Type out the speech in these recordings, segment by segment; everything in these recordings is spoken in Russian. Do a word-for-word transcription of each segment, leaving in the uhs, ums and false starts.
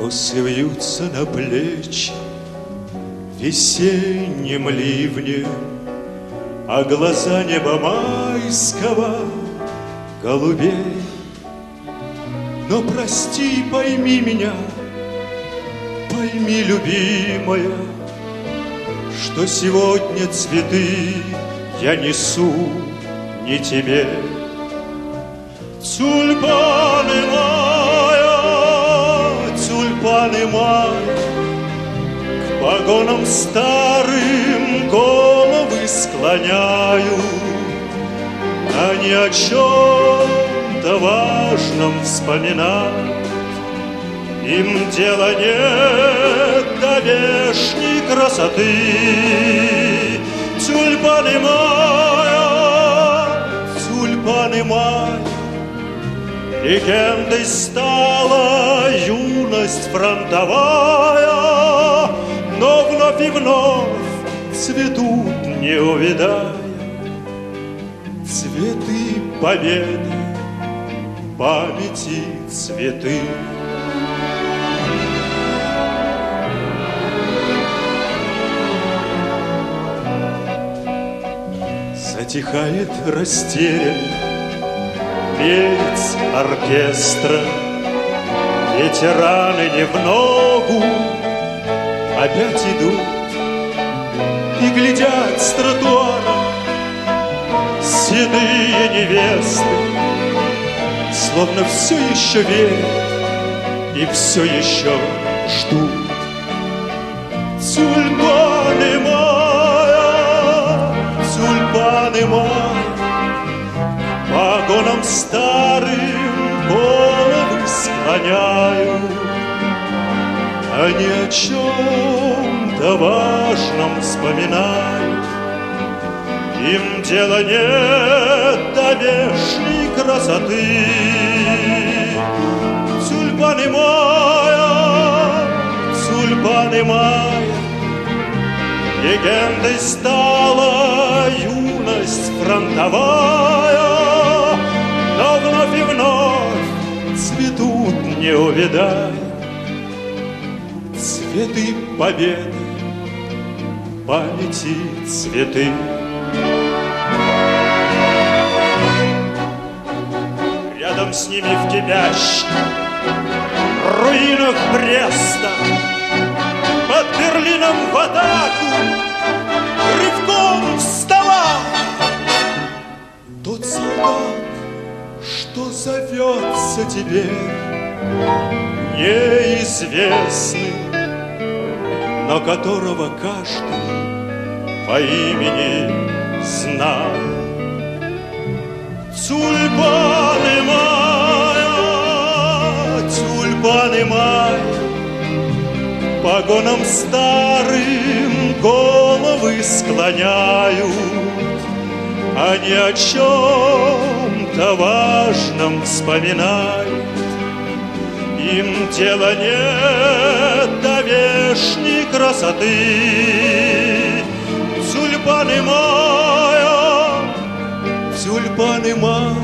Косы вьются на плечи весенним ливнем, а глаза неба майского голубей. Но прости и пойми меня, пойми, любимая, что сегодня цветы я несу не тебе. Тюльпаны моя, тюльпаны моя, к погонам старым головы склоняю, а ни о чем-то важном вспоминать им дела нет до вешней красоты. Тюльпаны моя, тюльпаны моя, легендой стала юность фронтовая, но вновь и вновь цветут, не увядая, цветы победы, памяти цветы. Затихает растерянный певец оркестра, ветераны не в ногу опять идут и глядят с тротуара седые невесты, словно все еще верят и все еще ждут. Тюльпаны моя, тюльпаны моя, погонам старым головы склоняю, а ни о чем-то важном вспоминаю. Им дела нет до вешней красоты. Тюльпаны моя, тюльпаны моя, легендой стала юность фронтовая, но вновь и вновь цветут, не увядая, цветы победы, памяти цветы. Рядом с ними в кипящих руинах Бреста, под Берлином в атаку рывком вставал тот солдат, что зовется теперь неизвестный, но которого каждый по имени знал. Тюльпаны моя, тюльпаны моя, погонам старым головы склоняют, а ни о чем-то важном вспоминают. Им дела нет до вешней красоты. Тюльпаны моя, тюльпаны моя,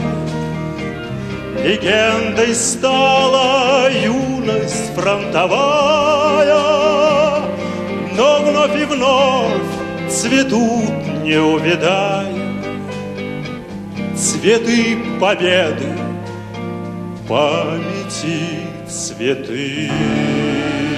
легендой стала юность фронтовая, но вновь и вновь цветут, не увядая, цветы победы, памяти цветы.